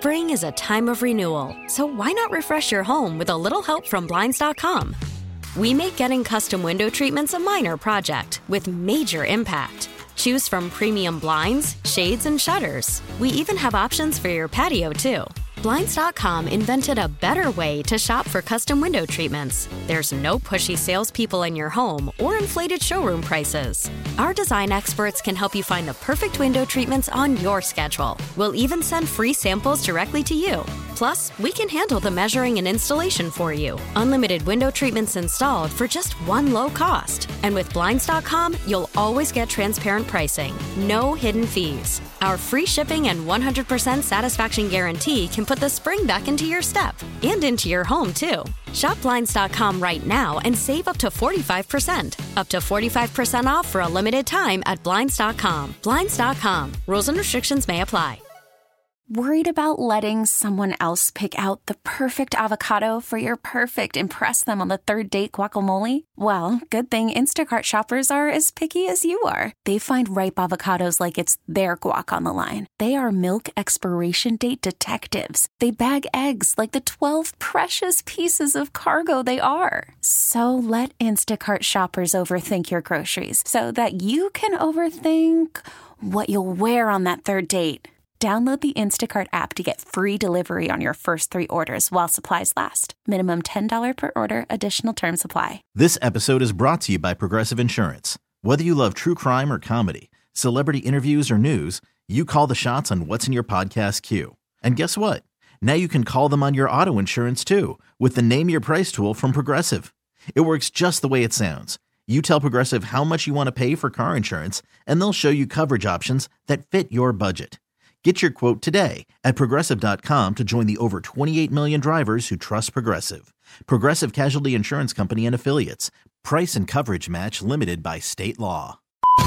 Spring is a time of renewal, so why not refresh your home with a little help from Blinds.com? We make getting custom window treatments a minor project with major impact. Choose from premium blinds, shades, and shutters. We even have options for your patio, too. Blinds.com invented a better way to shop for custom window treatments. There's no pushy salespeople in your home or inflated showroom prices. Our design experts can help you find the perfect window treatments on your schedule. We'll even send free samples directly to you. Plus, we can handle the measuring and installation for you. Unlimited window treatments installed for just one low cost. And with Blinds.com, you'll always get transparent pricing. No hidden fees. Our free shipping and 100% satisfaction guarantee can put the spring back into your step and into your home, too. Shop Blinds.com right now and save up to 45%. Up to 45% off for a limited time at Blinds.com. Blinds.com. Rules and restrictions may apply. Worried about letting someone else pick out the perfect avocado for your perfect impress them on the third date guacamole? Well, good thing Instacart shoppers are as picky as you are. They find ripe avocados like it's their guac on the line. They are milk expiration date detectives. They bag eggs like the 12 precious pieces of cargo they are. So let Instacart shoppers overthink your groceries so that you can overthink what you'll wear on that third date. Download the Instacart app to get free delivery on your first 3 orders while supplies last. Minimum $10 per order. Additional terms apply. This episode is brought to you by Progressive Insurance. Whether you love true crime or comedy, celebrity interviews or news, you call the shots on what's in your podcast queue. And guess what? Now you can call them on your auto insurance too with the Name Your Price tool from Progressive. It works just the way it sounds. You tell Progressive how much you want to pay for car insurance, and they'll show you coverage options that fit your budget. Get your quote today at Progressive.com to join the over 28 million drivers who trust Progressive. Progressive Casualty Insurance Company and Affiliates. Price and coverage match limited by state law.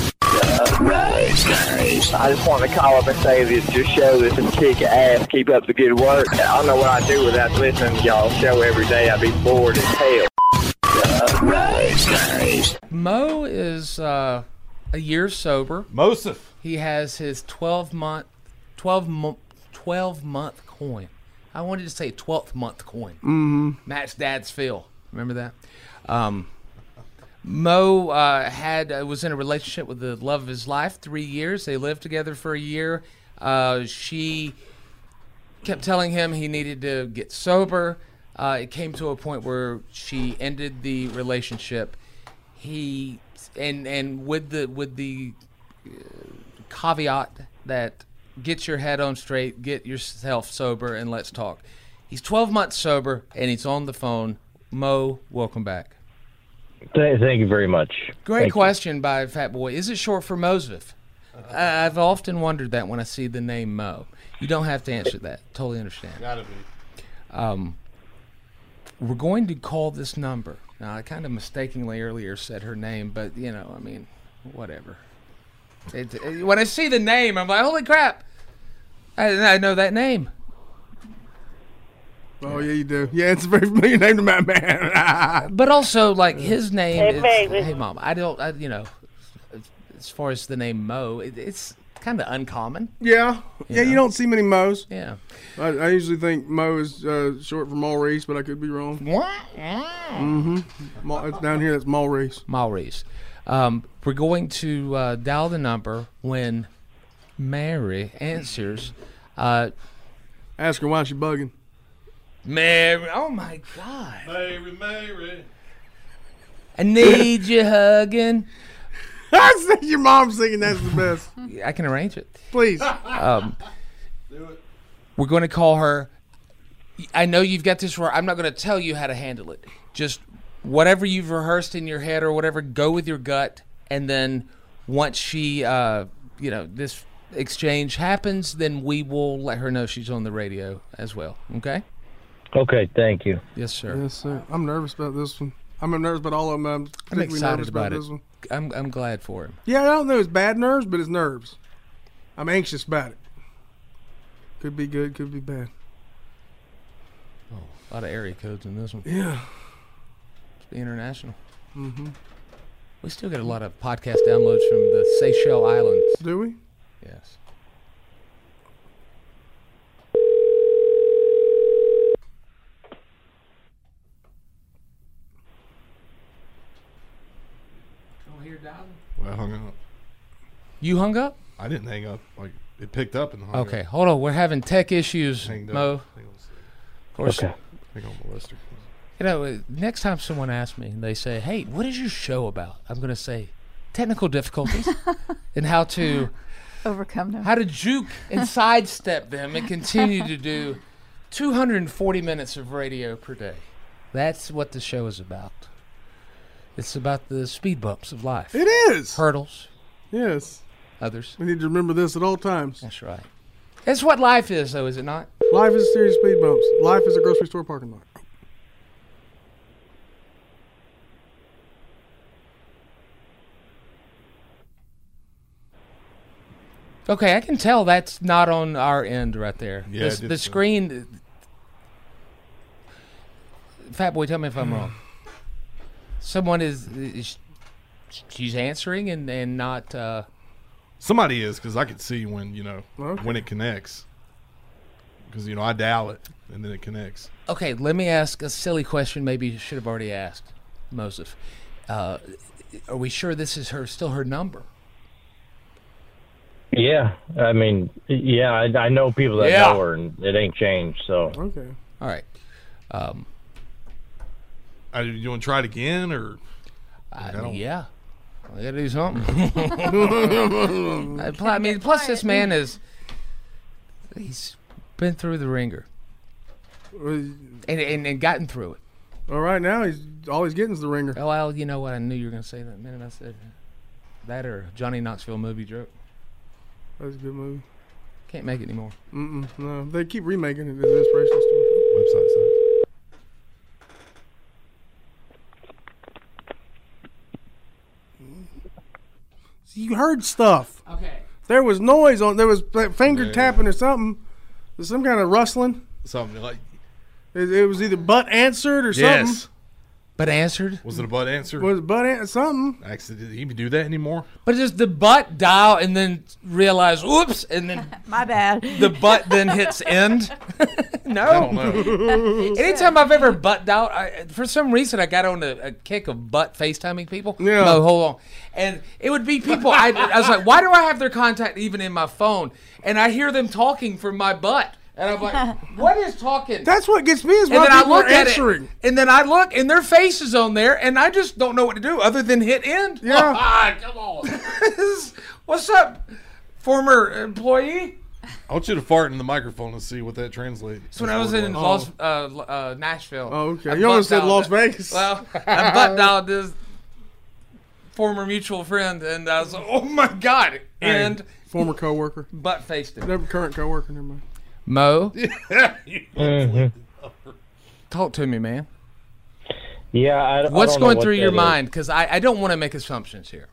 I just want to call up and say that your show is a kick ass. Keep up the good work. I don't know what I'd do without listening to y'all's show every day. I'd be bored as hell. Mo is a year sober. Mosif. He has his 12-month coin. I wanted to say 12th month coin. Mm-hmm. Matt's dad's Phil. Remember that? Mo was in a relationship with the love of his life, 3 years. They lived together for a year. She kept telling him he needed to get sober. It came to a point where she ended the relationship. He and with the caveat that get your head on straight, get yourself sober, and let's talk. He's 12 months sober, and he's on the phone. Mo, welcome back. Thank you very much. Great question by Fat Boy. Is it short for Mosif? I've often wondered that when I see the name Mo. You don't have to answer that. Totally understand. Gotta be. We're going to call this number. Now, I kind of mistakenly earlier said her name, but, whatever. When I see the name, I'm like, holy crap. I know that name. Oh, yeah, you do. Yeah, it's a very familiar name to my man. But also, like, his name Hey, is... baby. Hey, Mom. As far as the name Mo, it's kind of uncommon. Yeah. Yeah, you don't see many Mo's. Yeah. I usually think Mo is short for Maurice, but I could be wrong. Mm-hmm. It's down here, that's Maurice. Maurice. We're going to dial the number when Mary answers. Ask her why she's bugging. Mary, oh my God. Mary. I need you hugging. I see your mom singing that's the best. I can arrange it. Please. Do it. We're going to call her. I know you've got this wrong. I'm not going to tell you how to handle it. Just whatever you've rehearsed in your head or whatever, go with your gut. And then once she, this exchange happens, then we will let her know she's on the radio as well. Okay? Okay, thank you. Yes, sir. Yes, sir. I'm nervous about this one. I'm nervous about all of them. I'm particularly excited nervous about it. this one. I'm glad for him. Yeah, I don't know. It's bad nerves, but it's nerves. I'm anxious about it. Could be good, could be bad. Oh, a lot of area codes in this one. Yeah. It's international. Mm-hmm. We still get a lot of podcast downloads from the Seychelles Islands. Do we? Yes. You hung up? I didn't hang up. Like it picked up and hung up. Okay, hold on. We're having tech issues, Hanged Mo. up. Hang on a second. Of course, Okay. Hang on, Molester. you know, next time someone asks me and they say, "Hey, what is your show about?" I'm going to say, technical difficulties and how to Overcome them. how to juke and sidestep them and continue to do 240 minutes of radio per day. That's what the show is about. It's about the speed bumps of life. It is. Hurdles, Yes. others. We need to remember this at all times. That's right. That's what life is, though, is it not? Life is a series of speed bumps. Life is a grocery store parking lot. Okay, I can tell that's not on our end right there. Yeah, I the, did the so. screen. Fat Boy, tell me if I'm wrong. Someone is she's answering and not. Somebody is because I could see when Okay. when it connects. Because I dial it and then it connects. Okay, let me ask a silly question. Maybe you should have already asked, Mosef. Are we sure this is still her number? Yeah, I mean, yeah, I know people that Yeah. know her, and it ain't changed. So Okay. All right. You want to try it again or? Yeah. I gotta do something. I mean, plus this man he's been through the ringer and gotten through it. All right, now all he's getting is the ringer. Oh, well, you know what? I knew you were gonna say that minute I said that or Johnny Knoxville movie joke. That was a good movie. Can't make it anymore. No, they keep remaking it as an inspiration story. Website says. You heard stuff. Okay. There was noise on. There was finger tapping or something. There's some kind of rustling. Something like. It was either butt answered or something. Yes. But answered? Was it a butt answer? Was it something? Actually, did he even do that anymore? But just the butt dial and then realize, whoops, and then My bad. the butt then hits end. No. I don't know. Anytime I've ever butt dialed, for some reason I got on a kick of butt FaceTiming people. Yeah. No, hold on. And it would be people, I was like, why do I have their contact even in my phone? And I hear them talking from my butt. And I'm like, what is talking? That's what gets me is And why then I people are look at answering. it, and then I look, and their face is on there, and I just don't know what to do other than hit end. Yeah. Come on. What's up, former employee? I want you to fart in the microphone and see what that translates. That's when I was in Nashville. Oh, okay. I You almost butt said Las dialed- Vegas. Well, I butt dialed this former mutual friend, and I was like, oh my God. And Former coworker. butt faced him. Never current coworker. Never mind. Mo, Mhm. talk to me, man. yeah, I What's don't know going what through your that is. mind? Because I don't want to make assumptions here.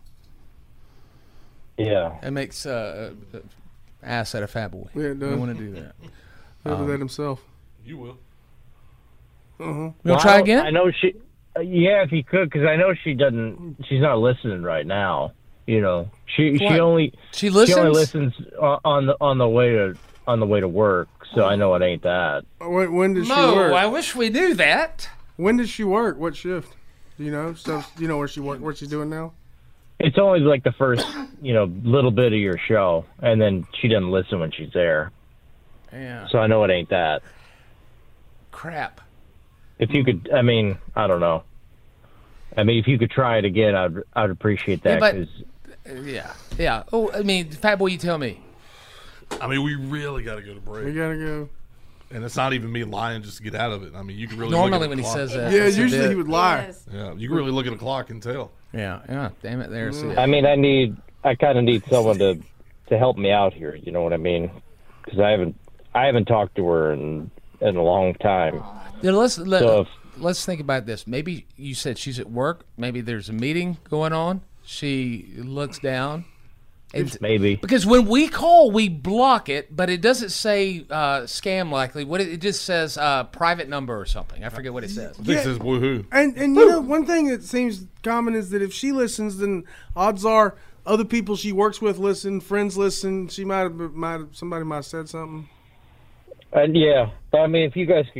Yeah, It makes ass out of Fat Boy. Yeah, it I does. don't want to do that. He'll do that himself. You will. You Well, want to try I again? know she. Yeah, if you could, because I know she doesn't. She's not listening right now. She What? only She listens? She only listens on the way to work. So I know it ain't that. When does she Mo, work? I wish we knew that. When does she work? What shift? Do you know? So you know where she work? What she's doing now? It's only like the first little bit of your show, and then she doesn't listen when she's there. Yeah. So I know it ain't that. Crap. If you could, I mean, I don't know. I mean, if you could try it again, I'd appreciate that. but- 'cause- Yeah. Oh, I mean, Fat Boy, you tell me. I mean, we really got to go to break. We gotta go. And it's not even me lying just to get out of it. I mean, you can really Normally look at when the he clock. says that. Yeah, it's a usually bit. he would lie. Yes. Yeah, you can really look at the clock and tell. Yeah. Damn it. There. See I mean, I kind of need someone to help me out here. You know what I mean? Because I haven't talked to her in a long time. Yeah, So let's think about this. Maybe you said she's at work. Maybe there's a meeting going on. She looks down. Maybe. Because when we call, we block it, but it doesn't say scam likely. It just says private number or something. I forget what it says. I think it says woohoo. And you know, one thing that seems common is that if she listens, then odds are other people she works with listen, friends listen. She somebody might have said something. Yeah, but I mean, if you guys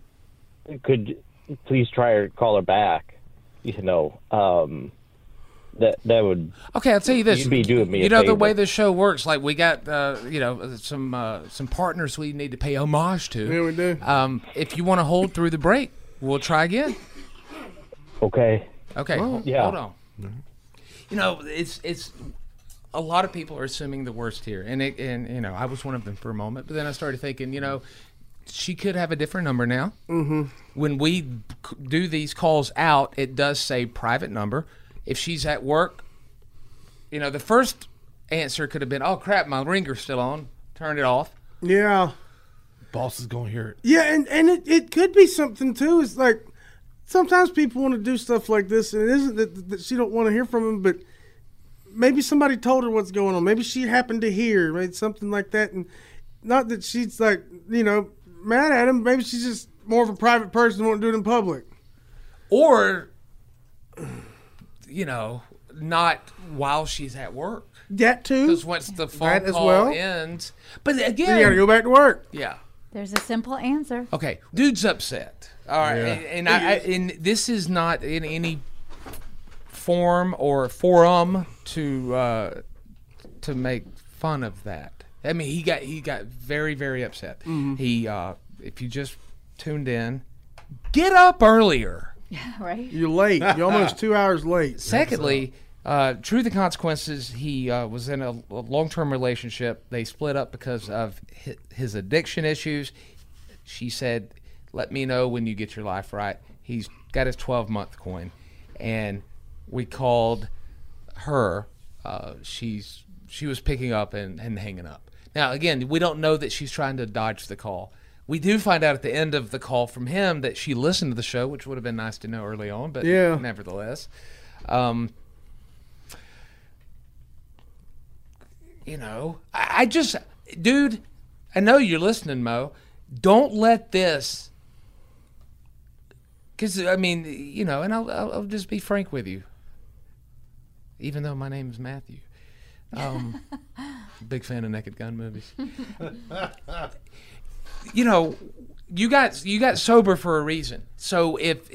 could please try or call her back, that would. Okay, I'll tell you this. You'd be doing me you a know the favor. way the show works. Like we got some partners we need to pay homage to. Yeah, we do. If you want to hold through the break, we'll try again. Okay. Okay. Yeah. Hold on. You know, it's a lot of people are assuming the worst here, and I was one of them for a moment, but then I started thinking, she could have a different number now. Mm-hmm. When we do these calls out, it does say private number. If she's at work, the first answer could have been, "Oh crap, my ringer's still on. Turn it off." Yeah. Boss is gonna hear it. Yeah, and it could be something too. It's like sometimes people want to do stuff like this, and it isn't that she don't want to hear from him, but maybe somebody told her what's going on. Maybe she happened to hear, right, something like that, and not that she's like mad at him. Maybe she's just more of a private person who won't do it in public. Or, not while she's at work. That too. Because once the phone That as call well. ends, but again, You got to go back to work. Yeah. There's a simple answer. Okay, dude's upset. All right, and this is not in any form or forum to make fun of that. I mean, he got very, very upset. Mm-hmm. He, if you just tuned in, get up earlier. Right? You're late. You're almost 2 hours late. Secondly, True the Consequences, he was in a long-term relationship. They split up because of his addiction issues. She said, "Let me know when you get your life right." He's got his 12-month coin. And we called her. She was picking up and hanging up. Now, again, we don't know that she's trying to dodge the call. We do find out at the end of the call from him that she listened to the show, which would have been nice to know early on, but nevertheless. I just, dude, I know you're listening, Mo. Don't let this, because, I mean, and I'll just be frank with you, even though my name is Matthew. Big fan of Naked Gun movies. You got sober for a reason. So if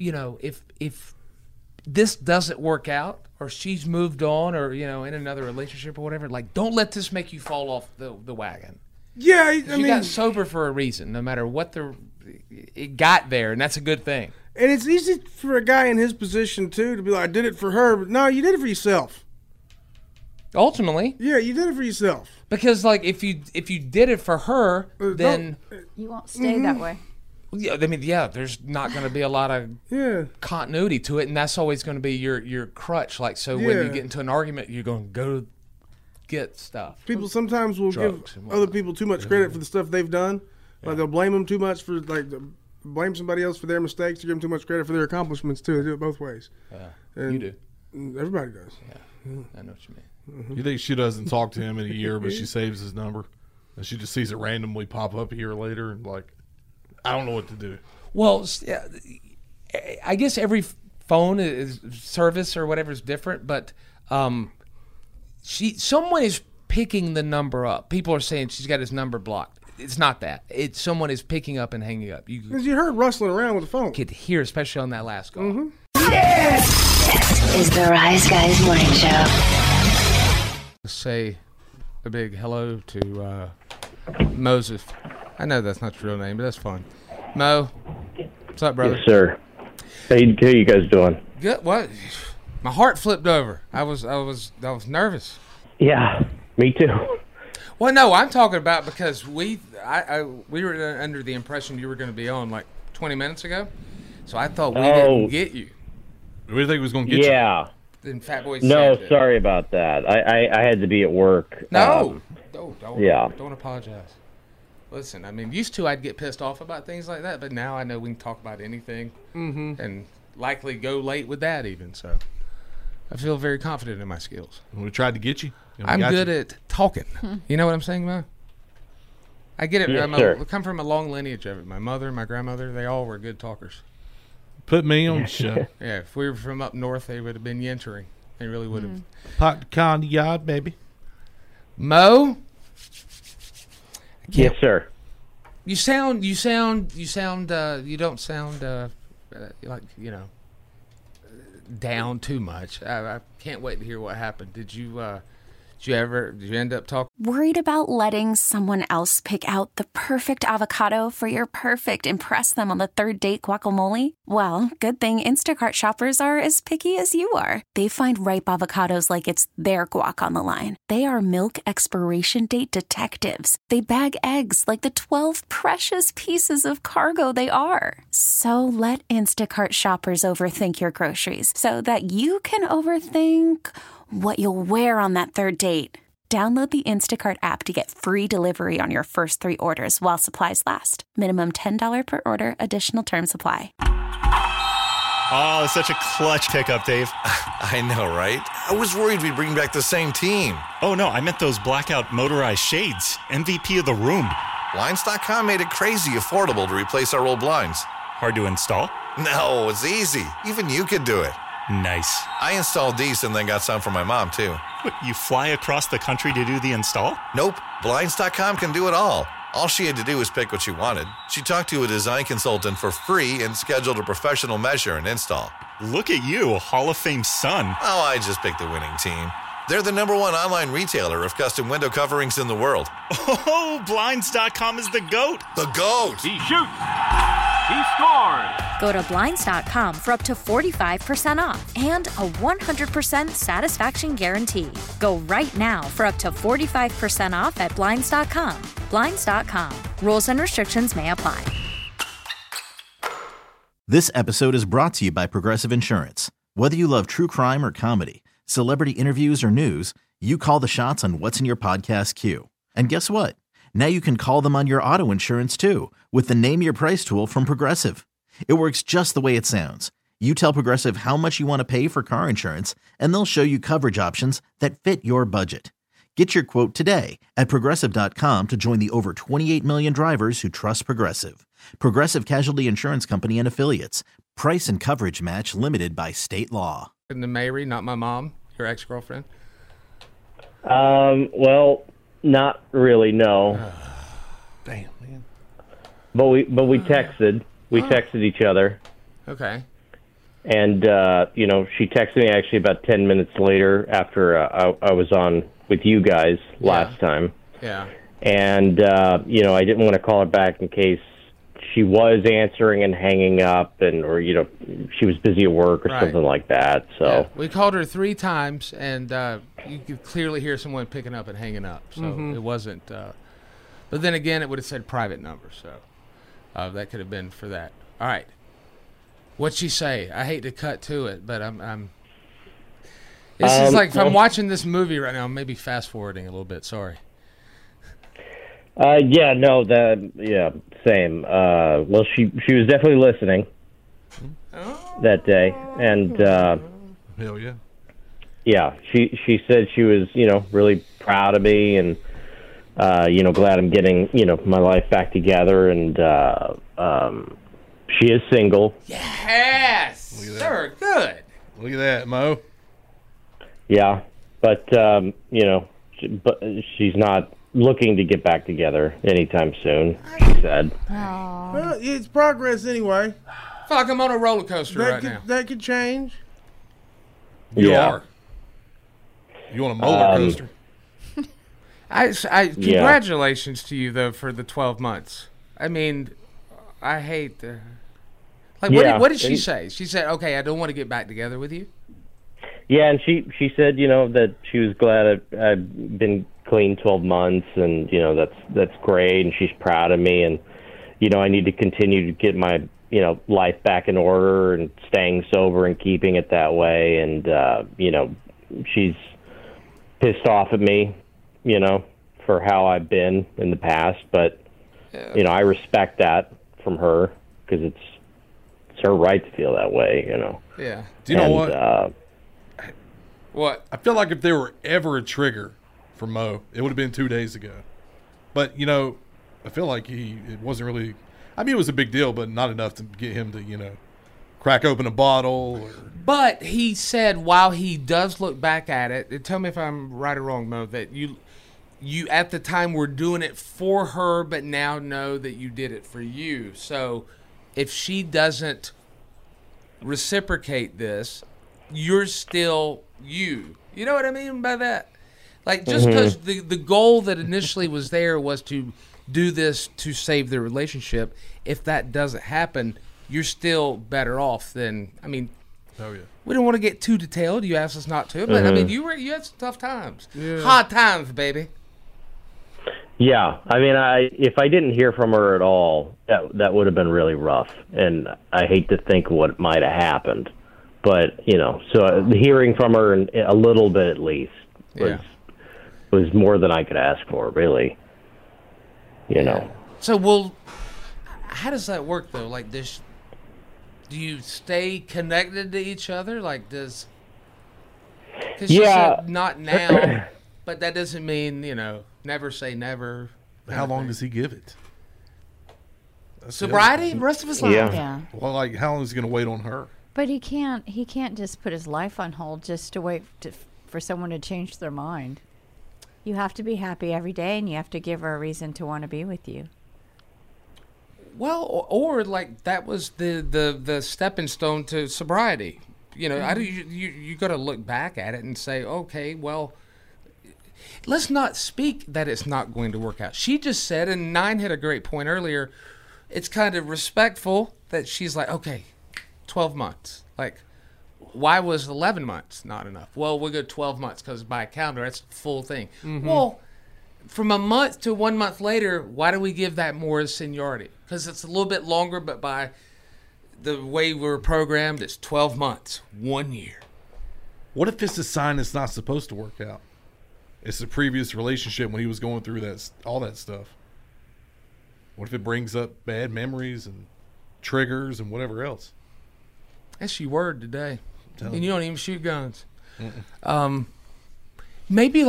this doesn't work out, or she's moved on, or in another relationship or whatever, like, don't let this make you fall off the wagon. Yeah, I You mean, got sober for a reason, no matter what it got there, and that's a good thing. and it's easy for a guy in his position too to be like, "I did it for her," but no, you did it for yourself. Ultimately, Yeah, you did it for yourself. because like if you did it for her, then You won't stay that way. there's not going to be a lot of Yeah. continuity to it, and that's always going to be your crutch. Like, so when you Yeah. get into an argument, you're going to go get stuff. People sometimes will Drugs give and whatnot. other people too much credit for the stuff they've done. Like they'll blame them too much for blame somebody else for their mistakes. You give them too much credit for their accomplishments too. They do it both ways. And You do. Everybody does. I know what you mean. You think she doesn't talk to him in a year, but she saves his number, and she just sees it randomly pop up a year later, and like, I don't know what to do. Well, I guess every phone is service or whatever is different, but someone is picking the number up. People are saying she's got his number blocked. It's not that. It's someone is picking up and hanging up. You Because you heard rustling around with the phone. could hear, especially on that last call. Mm-hmm. Is the Rise Guys Morning Show. Say a big hello to Moses. I know that's not your real name, but that's fun. Mo, what's up, brother? Yes, sir. How you guys doing? Good. What? My heart flipped over. I was nervous. Yeah, me too. Well, no, I'm talking about because we were under the impression you were going to be on like 20 minutes ago, so I thought we didn't get you. What do you think he was going to get you? Yeah. Then Fat Boy No, said that. sorry about that. I had to be at work. No, yeah. Don't apologize. Listen, I mean, used to I'd get pissed off about things like that, but now I know we can talk about anything, and likely go late with that even. So I feel very confident in my skills. We tried to get you. and we I'm got good you. at talking. You know what I'm saying, Mo? I get it. Yes, I sir. come from a long lineage of it. My mother, my grandmother, they all were good talkers. Put me on the show. Yeah, if we were from up north, they would have been yentering. They really would have. Pot the con yard, baby. Mo, Yes, sir. you don't sound like, down too much. I can't wait to hear what happened. Did you end up talking? Worried about letting someone else pick out the perfect avocado for your perfect impress them on the third date guacamole? Well, good thing Instacart shoppers are as picky as you are. They find ripe avocados like it's their guac on the line. They are milk expiration date detectives. They bag eggs like the 12 precious pieces of cargo they are. So let Instacart shoppers overthink your groceries so that you can overthink what you'll wear on that third date. Download the Instacart app to get free delivery on your first 3 orders while supplies last. Minimum $10 per order. Additional terms apply. Oh, such a clutch pickup, Dave. I know, right? I was worried we'd bring back the same team. Oh, no, I meant those blackout motorized shades. MVP of the room. Blinds.com made it crazy affordable to replace our old blinds. Hard to install? No, it's easy. Even you could do it. Nice. I installed these and then got some for my mom, too. What, you fly across the country to do the install? Nope. Blinds.com can do it all. All she had to do was pick what she wanted. She talked to a design consultant for free and scheduled a professional measure and install. Look at you, Hall of Fame son. Oh, I just picked the winning team. They're the #1 online retailer of custom window coverings in the world. Oh, Blinds.com is the GOAT. The GOAT! He shoots. He scores. Go to Blinds.com for up to 45% off and a 100% satisfaction guarantee. Go right now for up to 45% off at Blinds.com. Blinds.com. Rules and restrictions may apply. This episode is brought to you by Progressive Insurance. Whether you love true crime or comedy, celebrity interviews or news, you call the shots on what's in your podcast queue. And guess what? Now you can call them on your auto insurance too with the Name Your Price tool from Progressive. It works just the way it sounds. You tell Progressive how much you want to pay for car insurance, and they'll show you coverage options that fit your budget. Get your quote today at Progressive.com to join the over 28 million drivers who trust Progressive. Progressive Casualty Insurance Company and Affiliates. Price and coverage match limited by state law. And the Mary, not my mom, your ex-girlfriend? Well, not really, no. Damn, man. But we texted. We texted each other. Okay. And, she texted me actually about 10 minutes later after I was on with you guys last time. Yeah. And, I didn't want to call her back in case she was answering and hanging up or she was busy at work or something like that. So yeah. We called her 3 times, and you could clearly hear someone picking up and hanging up. So it wasn't. But then again, it would have said private number. So that could have been for that. All right. What'd she say? I hate to cut to it, but I'm this is like if I'm watching this movie right now, I'm maybe fast forwarding a little bit. Sorry. Same. Well, she was definitely listening that day, and hell yeah. Yeah, she said she was really proud of me, and glad I'm getting my life back together, and she is single. Yes, sir. Good. Look at that, Mo. Yeah, but she's not looking to get back together anytime soon, she said. Well, it's progress anyway. Fuck, I'm on a roller coaster right now. That could change. You are. You on a roller coaster? Congratulations to you, though, for the 12 months. I mean, I hate the... What did she say? She said, okay, I don't want to get back together with you? Yeah, and she said, that she was glad I've been clean 12 months, and, that's great, and she's proud of me, and, I need to continue to get my, life back in order and staying sober and keeping it that way, and, she's pissed off at me, for how I've been in the past, but, I respect that from her, because it's her right to feel that way, Yeah. Do you know what? What? I feel like if there were ever a trigger for Mo, it would have been 2 days ago. But, I feel like it wasn't really... I mean, it was a big deal, but not enough to get him to, crack open a bottle. But he said while he does look back at it, and tell me if I'm right or wrong, Mo, that you at the time were doing it for her, but now know that you did it for you. So if she doesn't reciprocate this, you're still you. You know what I mean by that? Like, just because the goal that initially was there was to do this to save the relationship, if that doesn't happen, you're still better off than, I mean, oh yeah. We don't want to get too detailed. You asked us not to, but I mean, you had some tough times. Yeah. Hard times, baby. Yeah, I mean, if I didn't hear from her at all, that would have been really rough, and I hate to think what might have happened. But so hearing from her a little bit at least was more than I could ask for, really. So, how does that work though? Like, do you stay connected to each other? Like, Because she said not now, but that doesn't mean never say never. How long does he give it? Sobriety, the rest of his life. Yeah. Well, like, how long is he going to wait on her? But he can't just put his life on hold just to wait for someone to change their mind. You have to be happy every day, and you have to give her a reason to want to be with you. Well, or like that was the stepping stone to sobriety. You got to look back at it and say, okay, well, let's not speak that it's not going to work out. She just said, and Nine had a great point earlier, it's kind of respectful that she's like, okay, 12 months. Like, why was 11 months not enough? Well, we'll go 12 months because by calendar, that's the full thing. Mm-hmm. Well, from a month to 1 month later, why do we give that more as seniority? Because it's a little bit longer, but by the way we're programmed, it's 12 months, 1 year. What if it's a sign it's not supposed to work out? It's the previous relationship when he was going through all that stuff. What if it brings up bad memories and triggers and whatever else? That's your word today. And you don't even shoot guns. Maybe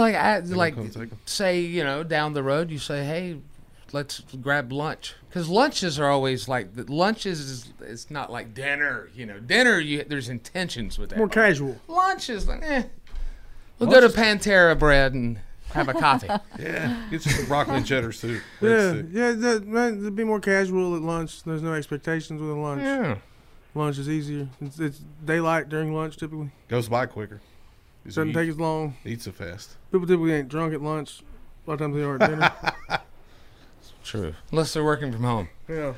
say, down the road, you say, hey, let's grab lunch. Because lunches are always like, it's not like dinner. Dinner, there's intentions with that. More casual. Lunch is like, We'll go to Pantera Bread and have a coffee. Yeah, get some broccoli and cheddar soup. It'd be more casual at lunch. There's no expectations with a lunch. Yeah. Lunch is easier. It's daylight during lunch typically. Goes by quicker. Doesn't take as long. Eat so fast. People typically ain't drunk at lunch. A lot of times they are at dinner. True. Unless they're working from home. Yeah.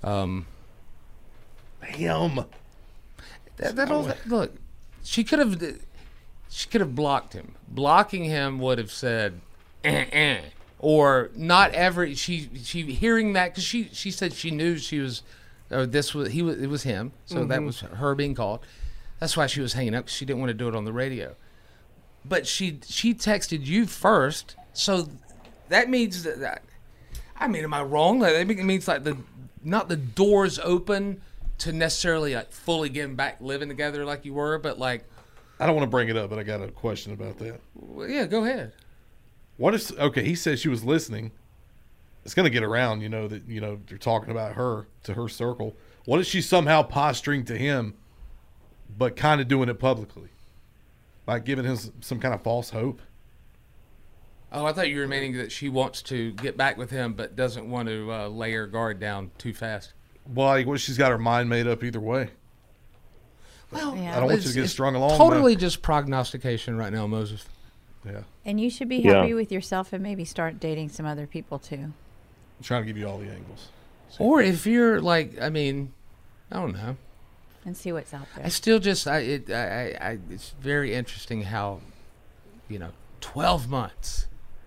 Look, she could have blocked him. Blocking him would have said, or not ever. She hearing that because she said she knew she was. It was him. So that was her being called. That's why she was hanging up. She didn't want to do it on the radio. But she texted you first. So that means that. I mean, am I wrong? It means like not the doors open to necessarily like fully getting back living together like you were, but like. I don't want to bring it up, but I got a question about that. Well, yeah, go ahead. What if? Okay, he said she was listening. It's going to get around, that they're talking about her to her circle. What if she's somehow posturing to him, but kind of doing it publicly, like giving him some kind of false hope? Oh, I thought you were meaning that she wants to get back with him, but doesn't want to lay her guard down too fast. Well, she's got her mind made up either way. Well, I don't want you to get strung along. Totally just prognostication right now, Moses. Yeah. And you should be happy with yourself and maybe start dating some other people too. I'm trying to give you all the angles. Or if you're like, I don't know. And see what's out there. I still just, it's very interesting how, 12 months.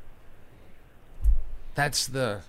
That's that's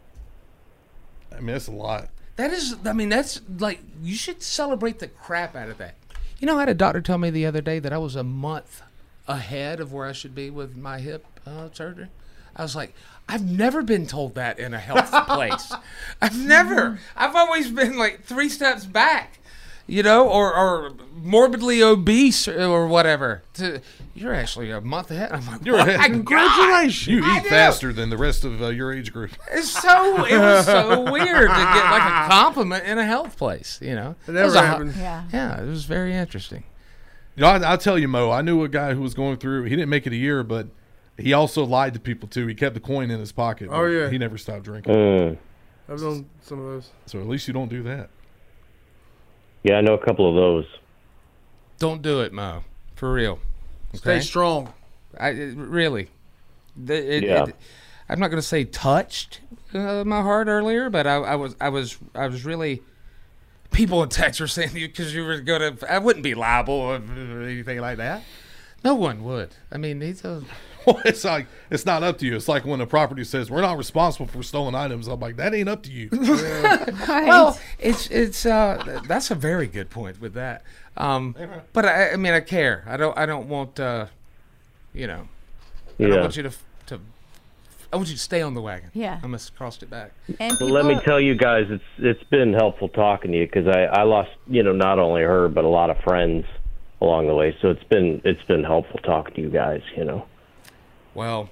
a lot. That's like, you should celebrate the crap out of that. I had a doctor tell me the other day that I was a month ahead of where I should be with my hip surgery. I was like, I've never been told that in a health place. I've always been like 3 steps back, or morbidly obese or whatever. You're actually a month ahead. I'm like, you're ahead. Congratulations. You eat faster than the rest of your age group. It was so weird to get like a compliment in a health place, It never happened. Yeah, it was very interesting. I'll tell you, Mo, I knew a guy who was going through, he didn't make it a year, but he also lied to people too. He kept the coin in his pocket. Oh, yeah. He never stopped drinking. I've done some of those. So at least you don't do that. Yeah, I know a couple of those. Don't do it, Mo. For real. Stay strong. Really. Yeah. I'm not going to say touched my heart earlier, but I was really. People in text were saying because you were going to. I wouldn't be liable or anything like that. No one would. I mean, Well, it's like it's not up to you. It's like when a property says we're not responsible for stolen items. I'm like, that ain't up to you. Well, it's that's a very good point with that. But I mean, I care. I don't want I don't want you to. I want you to stay on the wagon. Yeah. I must have crossed it back. And Well, let me tell you guys, it's been helpful talking to you because I lost not only her but a lot of friends along the way. So it's been helpful talking to you guys. Well,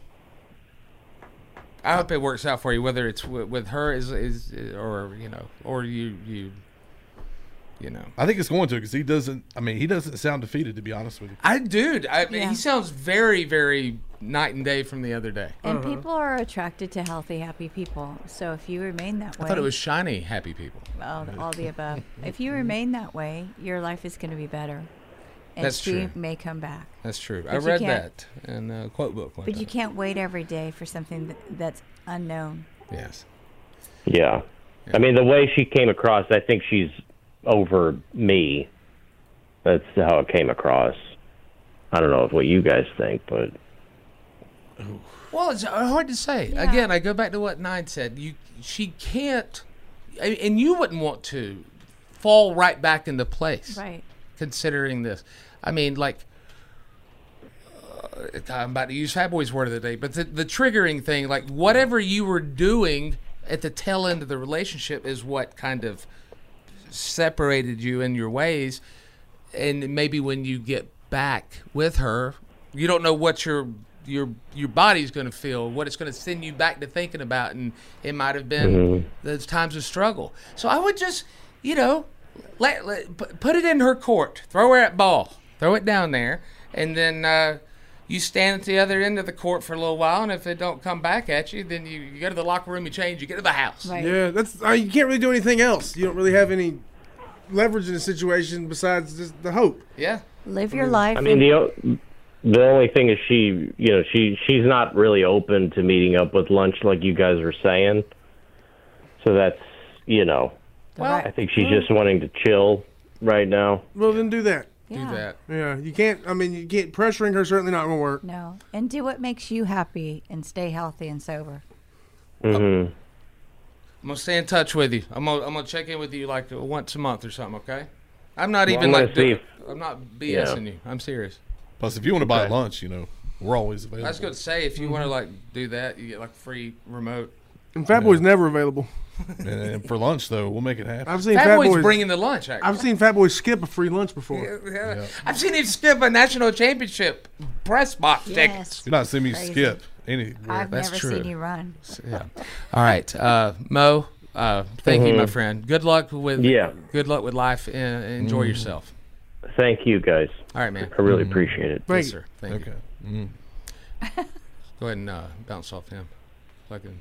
I hope it works out for you, whether it's with her or you. I think it's going to because he doesn't sound defeated, to be honest with you. I mean, he sounds very, very night and day from the other day. And people are attracted to healthy, happy people. So if you remain that way. I thought it was shiny, happy people. Well, all the above. If you remain that way, your life is going to be better. And That's she true. may come back. That's true. But I you read can't- that in a quote book one But time. you can't wait every day for something that's unknown. Yes. Yeah. I mean, the way she came across, I think she's over me. That's how it came across. I don't know what you guys think, but Well, it's hard to say. Yeah. Again, I go back to what Nine said. She can't, and you wouldn't want to fall right back into place. Right. Considering this, I mean, like, I'm about to use Fat Boy's word of the day, but the triggering thing, like whatever you were doing at the tail end of the relationship, is what kind of separated you in your ways. And maybe when you get back with her, you don't know what your body's going to feel, what it's going to send you back to thinking about, and it might have been those times of struggle. So I would just, put it in her court, throw her at ball, throw it down there, and then you stand at the other end of the court for a little while, and if it don't come back at you, then you go to the locker room, you change, you get to the house. Right. Yeah, that's you can't really do anything else. You don't really have any leverage in the situation besides just the hope. Yeah. Live your life. I mean, the only thing is she's not really open to meeting up with lunch like you guys were saying. So that's I think she's just wanting to chill right now. Well, then do that. Do that. Yeah, you can't. I mean, you can't pressuring her. Certainly not going to work. No. And do what makes you happy and stay healthy and sober. Mm-hmm. I'm gonna stay in touch with you. I'm gonna check in with you like once a month or something. Okay? I'm not Well, even I'm like gonna see if- I'm not BSing you. I'm serious. Plus, if you want to buy lunch, we're always available. I was gonna say if you want to like do that, you get like a free remote. And Fat Boy's never available. And for lunch, though, we'll make it happen. I've seen Fat Boy's Boys bringing the lunch. Actually. I've seen Fat Boys skip a free lunch before. Yeah. I've seen him skip a national championship press box tickets. You're not seeing me Crazy. skip anywhere. I've That's never true. seen you run. Yeah. All right, Mo. Thank you, my friend. Good luck with Good luck with life and enjoy yourself. Thank you, guys. All right, man. I really appreciate it. Yes, sir. Thank you. Mm. Go ahead and bounce off him. Fucking.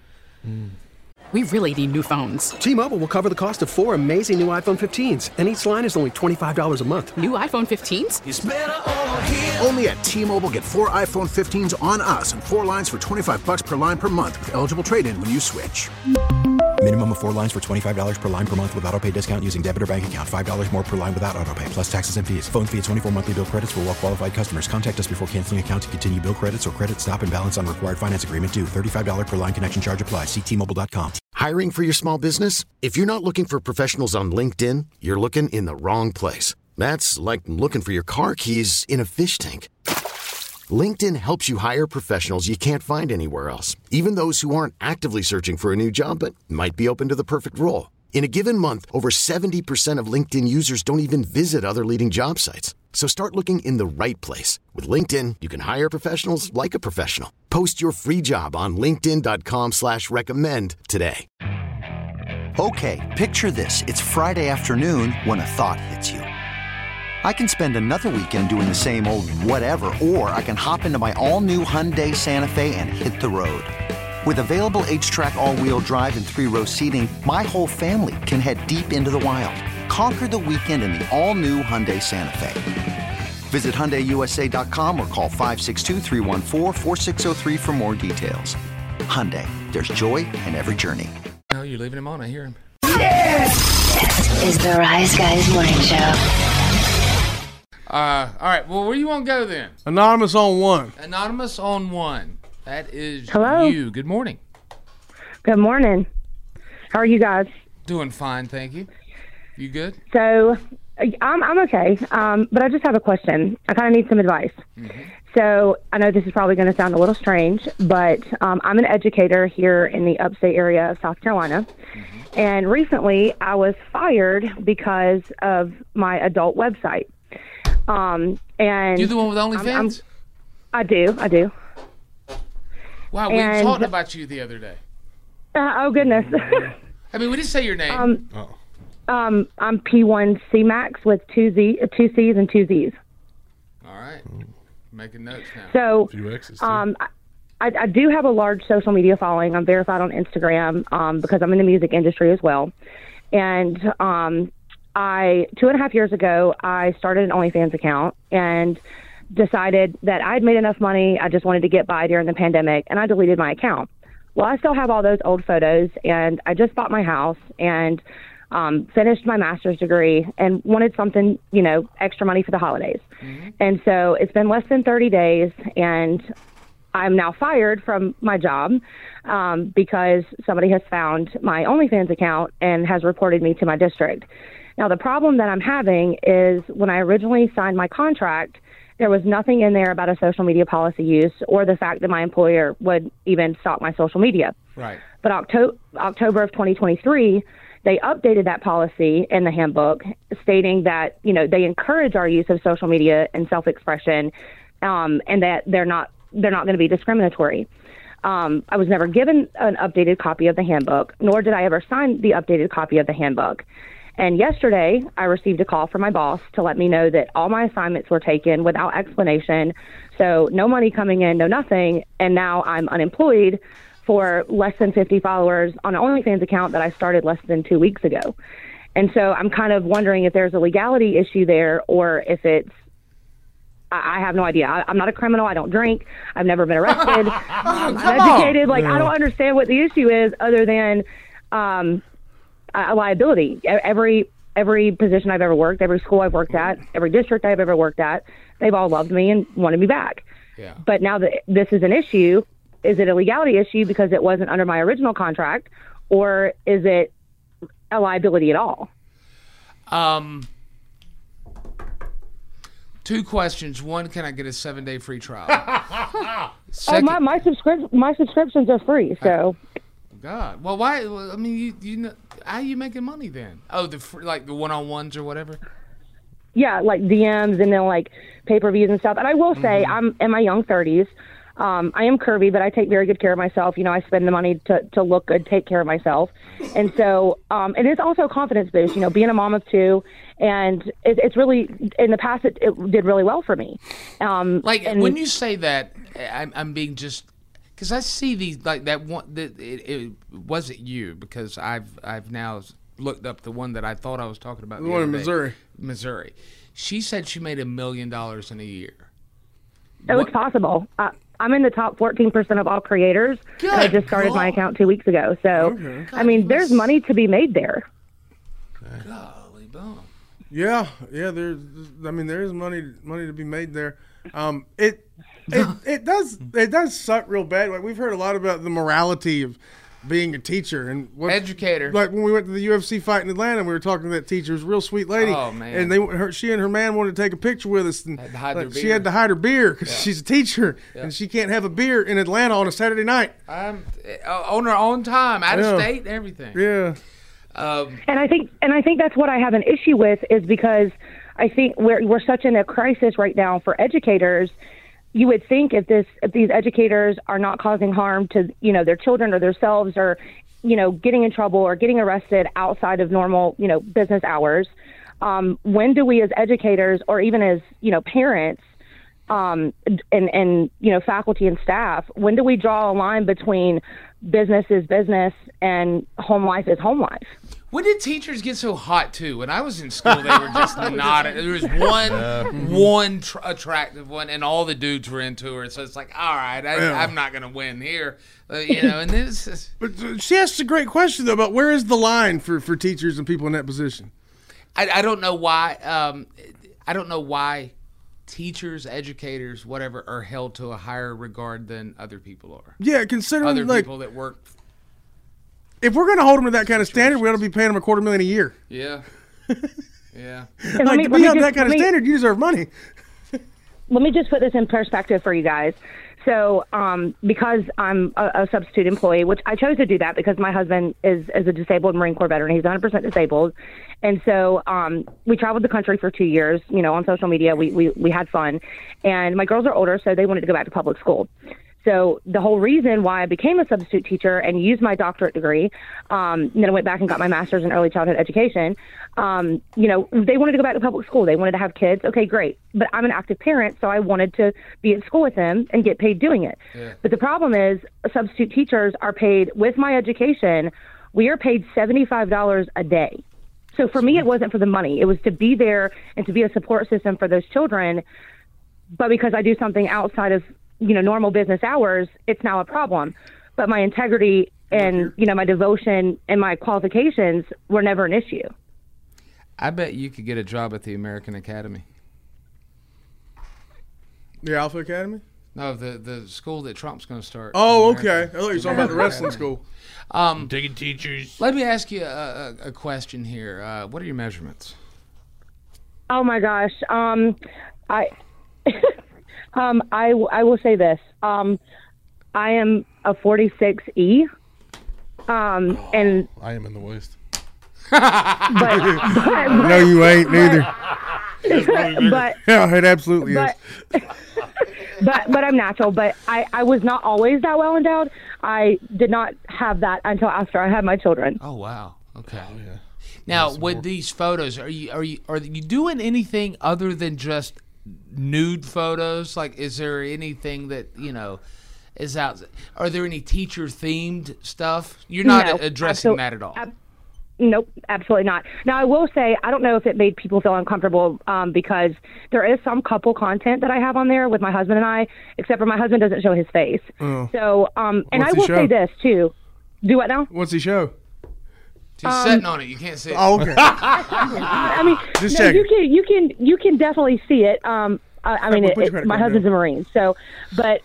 We really need new phones. T-Mobile will cover the cost of 4 amazing new iPhone 15s, and each line is only $25 a month. New iPhone 15s? It's better over here. Only at T-Mobile, get 4 iPhone 15s on us and 4 lines for $25 per line per month with eligible trade-in when you switch. Minimum of 4 lines for $25 per line per month with autopay discount using debit or bank account. $5 more per line without autopay, plus taxes and fees. Phone fee at 24 monthly bill credits for well-qualified customers. Contact us before canceling account to continue bill credits or credit stop and balance on required finance agreement due. $35 per line connection charge applies. See T-Mobile.com. Hiring for your small business? If you're not looking for professionals on LinkedIn, you're looking in the wrong place. That's like looking for your car keys in a fish tank. LinkedIn helps you hire professionals you can't find anywhere else, even those who aren't actively searching for a new job but might be open to the perfect role. In a given month, over 70% of LinkedIn users don't even visit other leading job sites. So start looking in the right place. With LinkedIn, you can hire professionals like a professional. Post your free job on linkedin.com/recommend today. Okay, picture this. It's Friday afternoon when a thought hits you. I can spend another weekend doing the same old whatever, or I can hop into my all-new Hyundai Santa Fe and hit the road. With available H-Track all-wheel drive and 3-row seating, my whole family can head deep into the wild. Conquer the weekend in the all-new Hyundai Santa Fe. Visit HyundaiUSA.com or call 562-314-4603 for more details. Hyundai, there's joy in every journey. No, you're leaving him on. I hear him. This is the Rise Guys Morning Show. All right. Well, where you want to go then? Anonymous on 1. Anonymous on 1. That is Hello. you. Good morning. Good morning. How are you guys? Doing fine, thank you. You good? So, I'm okay, but I just have a question. I kind of need some advice. Mm-hmm. So, I know this is probably going to sound a little strange, but I'm an educator here in the upstate area of South Carolina. Mm-hmm. And recently, I was fired because of my adult website. And You the one with OnlyFans? I do. Wow, we were talking about you the other day. Oh, goodness. I mean, we didn't say your name. I'm P1C Max with two C's and two Z's. All right. Making notes now. So, A few X's, too. I do have a large social media following. I'm verified on Instagram because I'm in the music industry as well. And 2.5 years ago, I started an OnlyFans account and decided that I'd made enough money. I just wanted to get by during the pandemic, and I deleted my account. Well, I still have all those old photos, and I just bought my house and finished my master's degree and wanted something, extra money for the holidays. Mm-hmm. And so it's been less than 30 days, and I'm now fired from my job because somebody has found my OnlyFans account and has reported me to my district. Now, the problem that I'm having is when I originally signed my contract, there was nothing in there about a social media policy use or the fact that my employer would even stalk my social media. Right. But October of 2023, they updated that policy in the handbook stating that, they encourage our use of social media and self-expression and that they're not going to be discriminatory. I was never given an updated copy of the handbook, nor did I ever sign the updated copy of the handbook. And yesterday, I received a call from my boss to let me know that all my assignments were taken without explanation. So no money coming in, no nothing. And now I'm unemployed for less than 50 followers on an OnlyFans account that I started less than 2 weeks ago. And so I'm kind of wondering if there's a legality issue there or if it's, I have no idea. I'm not a criminal. I don't drink. I've never been arrested. I'm educated. I don't understand what the issue is other than a liability. Every position I've ever worked, every school I've worked at, every district I've ever worked at, they've all loved me and wanted me back. Yeah. But now that this is an issue, is it a legality issue because it wasn't under my original contract, or is it a liability at all? 2 questions. One, can I get a 7-day free trial? My subscriptions are free, so. God. Well, why? I mean, you know, how are you making money then? Oh, the one-on-ones or whatever? Yeah, like DMs and then pay-per-views and stuff. And I will say, I'm in my young 30s. I am curvy, but I take very good care of myself. I spend the money to look good, take care of myself. And so it is also a confidence boost, being a mom of 2. And it's really, in the past, it did really well for me. When you say that, I'm being just, because I see these, that one, it wasn't you, because I've now looked up the one that I thought I was talking about. The one in Missouri. Missouri. She said she made $1 million in a year. Oh, it's possible. I'm in the top 14% of all creators. And I just started my account 2 weeks ago. So, there's money to be made there. Golly bum. Yeah. There is money to be made there. It does suck real bad. We've heard a lot about the morality of being a teacher and educator. Like when we went to the UFC fight in Atlanta, we were talking to that teacher. It was a real sweet lady. Oh man! And she and her man wanted to take a picture with us, and she had to hide her beer because she's a teacher and she can't have a beer in Atlanta on a Saturday night. On her own time, out of state, and everything. Yeah. And I think that's what I have an issue with is because I think we're such in a crisis right now for educators. You would think if these educators are not causing harm to, their children or themselves or, getting in trouble or getting arrested outside of normal, business hours, when do we as educators or even as, parents and faculty and staff, when do we draw a line between business is business and home life is home life? When did teachers get so hot too? When I was in school, they were just not. There was one attractive one, and all the dudes were into her. So it's like, all right, I'm not going to win here, And this is. But she asked a great question though about where is the line for teachers and people in that position. I don't know why. I don't know why teachers, educators, whatever, are held to a higher regard than other people are. Yeah, considering other people that work. If we're going to hold them to that kind of standard, we ought to be paying them $250,000 a year. Yeah. Yeah. Like, to be on that kind of standard, you deserve money. Let me just put this in perspective for you guys. So, because I'm a substitute employee, which I chose to do that because my husband is a disabled Marine Corps veteran. He's 100% disabled. And so we traveled the country for 2 years, on social media. We had fun. And my girls are older, so they wanted to go back to public school. So the whole reason why I became a substitute teacher and used my doctorate degree, then I went back and got my master's in early childhood education. They wanted to go back to public school. They wanted to have kids. Okay, great. But I'm an active parent, so I wanted to be at school with them and get paid doing it. Yeah. But the problem is substitute teachers are paid with my education. We are paid $75 a day. So for me, it wasn't for the money. It was to be there and to be a support system for those children. But because I do something outside of normal business hours, it's now a problem. But my integrity and, my devotion and my qualifications were never an issue. I bet you could get a job at the American Academy. The Alpha Academy? No, the school that Trump's going to start. Oh, okay. I thought you were talking about the wrestling school. Taking teachers. Let me ask you a question here. What are your measurements? Oh, my gosh. I will say this. I am a 46E. And I am in the waist. but no, you ain't neither. But yeah, it absolutely is. But I'm natural. But I was not always that well endowed. I did not have that until after I had my children. Oh wow. Okay. Oh, yeah. Now, with these photos, are you doing anything other than just nude photos? Like, is there anything that is out? Are there any teacher themed stuff? You're not addressing that at all. Nope, absolutely not. Now, I will say, I don't know if it made people feel uncomfortable because there is some couple content that I have on there with my husband and I, except for my husband doesn't show his face. Oh. So, and I will say this too. Do what now? What's he show? He's sitting on it. You can't see it. Oh, okay. I mean, just no, you can definitely see it. My husband's a Marine, so, but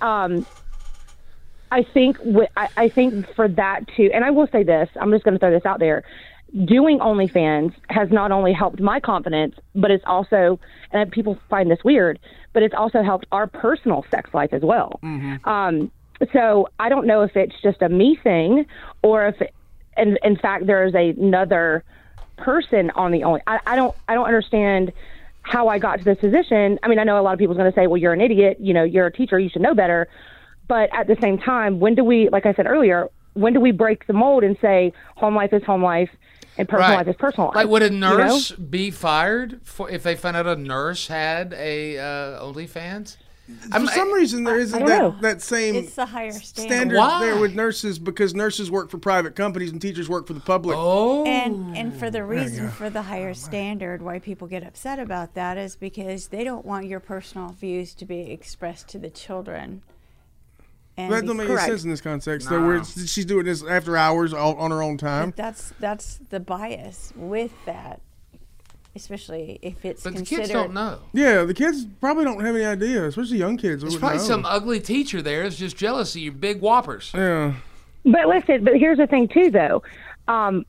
I think for that too, and I will say this. I'm just going to throw this out there. Doing OnlyFans has not only helped my confidence, but it's also, and people find this weird, but it's also helped our personal sex life as well. Mm-hmm. So I don't know if it's just a me thing, or if in fact there is another person on the Only. I don't understand how I got to this position. I mean, I know a lot of people are going to say, well, you're an idiot, you're a teacher, you should know better. But at the same time, when do we, like I said earlier, when do we break the mold and say home life is home life and personal life is personal life? Like, would a nurse be fired if they found out a nurse had a OnlyFans? For some reason, there isn't that same it's the higher standard there with nurses, because nurses work for private companies and teachers work for the public. Oh. And for the reason for the higher standard, why people get upset about that is because they don't want your personal views to be expressed to the children. And that doesn't make any sense in this context, though, where she's doing this after hours on her own time. But that's the bias with that, especially if it's But considered. the kids don't know. Yeah, the kids probably don't have any idea, especially young kids. There's probably some ugly teacher there that's just jealous of your big whoppers. Yeah. But listen, but here's the thing, too, though. My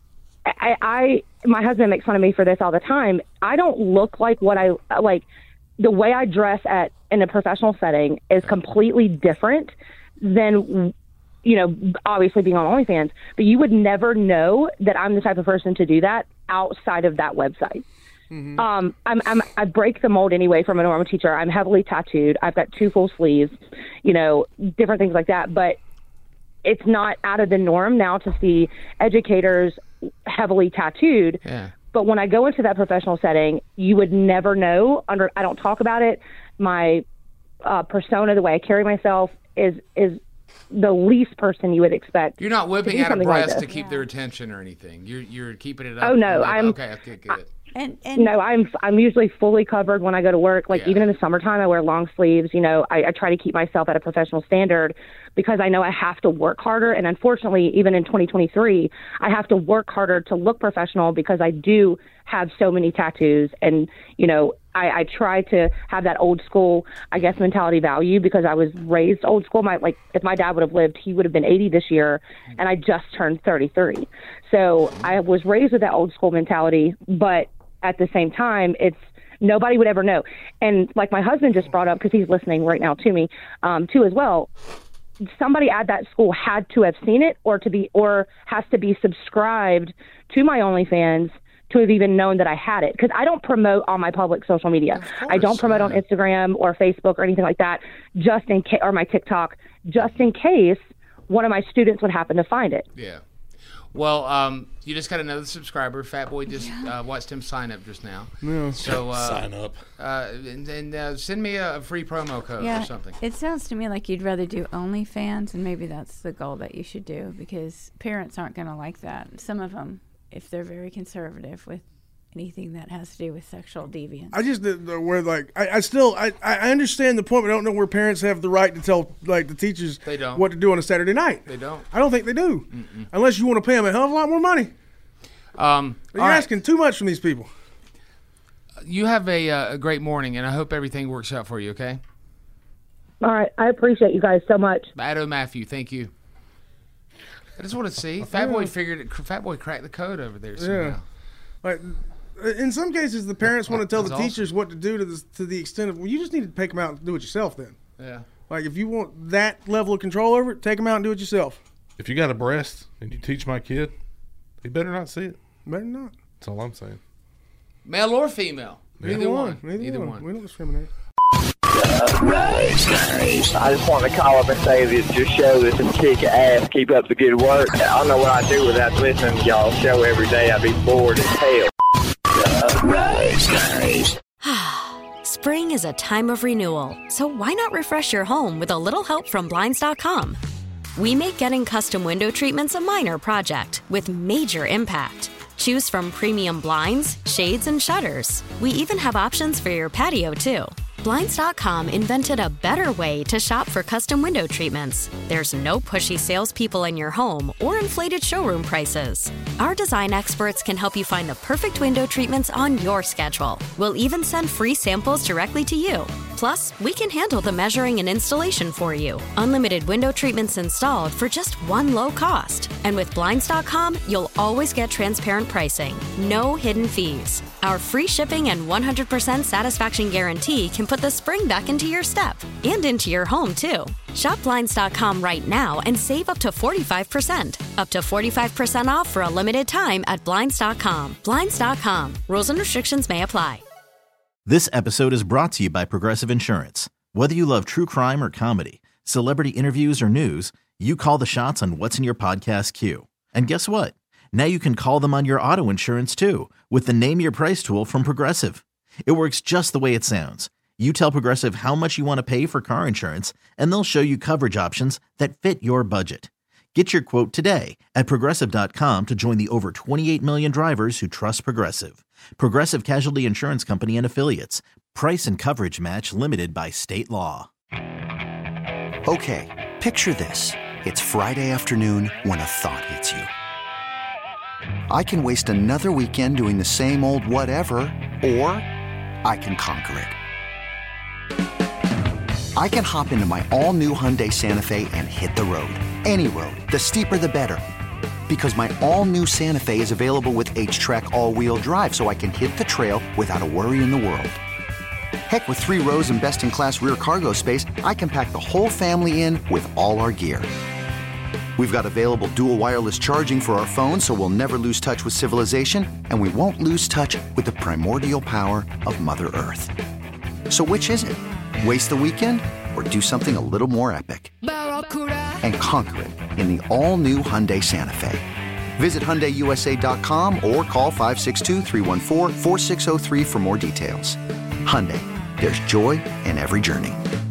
husband makes fun of me for this all the time. I don't look like what I like. The way I dress in a professional setting is completely different than, obviously being on OnlyFans. But you would never know that I'm the type of person to do that outside of that website. Mm-hmm. I break the mold anyway from a normal teacher. I'm heavily tattooed. I've got 2 full sleeves, different things like that. But it's not out of the norm now to see educators heavily tattooed. Yeah. But when I go into that professional setting, you would never know. I don't talk about it. My persona, the way I carry myself, is the least person you would expect. You're not whipping to do out a something like breast to this. keep their attention or anything. You're keeping it up. Oh no, okay, good. And no, I'm usually fully covered when I go to work. Like even in the summertime, I wear long sleeves. You know, I try to keep myself at a professional standard because I know I have to work harder. And unfortunately, even in 2023, I have to work harder to look professional because I do have so many tattoos. And you know, I try to have that old school, I guess, mentality value because I was raised old school. If my dad would have lived, he would have been 80 this year, and I just turned 33. So I was raised with that old school mentality, but at the same time, it's nobody would ever know. And like my husband just brought up, because he's listening right now to me, too as well, somebody at that school had to have seen it or has to be subscribed to my OnlyFans to have even known that I had it. Because I don't promote on my public social media. I don't promote on Instagram or Facebook or anything like that, just in case, or my TikTok, just in case one of my students would happen to find it. Yeah. Well, you just got another subscriber. Fat Boy just watched him sign up just now. Yeah. So sign up. And send me a free promo code or something. It sounds to me like you'd rather do OnlyFans, and maybe that's the goal that you should do because parents aren't going to like that. Some of them, if they're very conservative with anything that has to do with sexual deviance. I just where like I understand the point, but I don't know where parents have the right to tell like the teachers what to do on a Saturday night. They don't. I don't think they do, unless you want to pay them a hell of a lot more money. You're asking too much from these people. You have a great morning, and I hope everything works out for you. Okay. All right, I appreciate you guys so much. Addo Matthew, thank you. I just want to see. Fat Boy figured it. Fat Boy cracked the code over there somehow. Yeah. Like, in some cases, the parents want to tell the That's teachers what to do to the extent of, well, you just need to take them out and do it yourself then. Yeah. Like, if you want that level of control over it, take them out and do it yourself. If you got a breast and you teach my kid, he better not see it. Better not. That's all I'm saying. Male or female. Either one. Either one. We don't discriminate. Guys, I just want to call up and say that your show is a kick ass. Keep up the good work. I don't know what I'd do without listening to y'all's show every day. I'd be bored as hell. Spring is a time of renewal, so why not refresh your home with a little help from Blinds.com? We make getting custom window treatments a minor project with major impact. Choose from premium blinds, shades, and shutters. We even have options for your patio, too. Blinds.com invented a better way to shop for custom window treatments. There's no pushy salespeople in your home or inflated showroom prices. Our design experts can help you find the perfect window treatments on your schedule. We'll even send free samples directly to you. Plus, we can handle the measuring and installation for you. Unlimited window treatments installed for just one low cost. And with Blinds.com, you'll always get transparent pricing. No hidden fees. Our free shipping and 100% satisfaction guarantee can put the spring back into your step and into your home, too. Shop Blinds.com right now and save up to 45%. Up to 45% off for a limited time at Blinds.com. Blinds.com. Rules and restrictions may apply. This episode is brought to you by Progressive Insurance. Whether you love true crime or comedy, celebrity interviews or news, you call the shots on what's in your podcast queue. And guess what? Now you can call them on your auto insurance, too, with the Name Your Price tool from Progressive. It works just the way it sounds. You tell Progressive how much you want to pay for car insurance, and they'll show you coverage options that fit your budget. Get your quote today at Progressive.com to join the over 28 million drivers who trust Progressive. Progressive Casualty Insurance Company and Affiliates. Price and coverage match limited by state law. Okay, picture this. It's Friday afternoon when a thought hits you. I can waste another weekend doing the same old whatever, or I can conquer it. I can hop into my all-new Hyundai Santa Fe and hit the road. Any road. The steeper, the better. Because my all-new Santa Fe is available with H-Track all-wheel drive, so I can hit the trail without a worry in the world. Heck, with 3 rows and best-in-class rear cargo space, I can pack the whole family in with all our gear. We've got available dual wireless charging for our phones, so we'll never lose touch with civilization, and we won't lose touch with the primordial power of Mother Earth. So which is it? Waste the weekend or do something a little more epic? And conquer it in the all-new Hyundai Santa Fe. Visit HyundaiUSA.com or call 562-314-4603 for more details. Hyundai, there's joy in every journey.